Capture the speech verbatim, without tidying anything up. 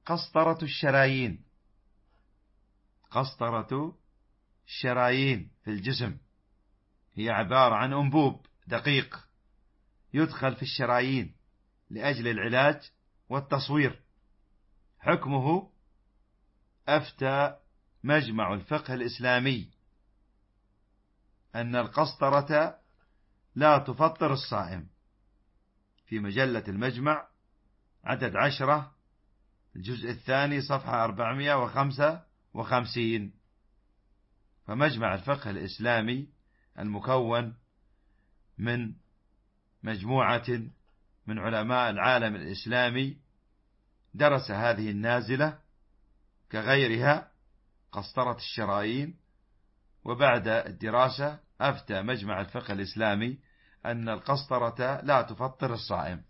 قسطرة الشرايين. قسطرة الشرايين في الجسم هي عبارة عن أنبوب دقيق يدخل في الشرايين لأجل العلاج والتصوير. حكمه: أفتى مجمع الفقه الإسلامي أن القسطرة لا تفطر الصائم، في مجلة المجمع عدد عشرة الجزء الثاني صفحة أربعمائة وخمسة وخمسين. فمجمع الفقه الإسلامي المكون من مجموعة من علماء العالم الإسلامي درس هذه النازلة كغيرها قسطرة الشرايين، وبعد الدراسة أفتى مجمع الفقه الإسلامي أن القسطرة لا تفطر الصائم.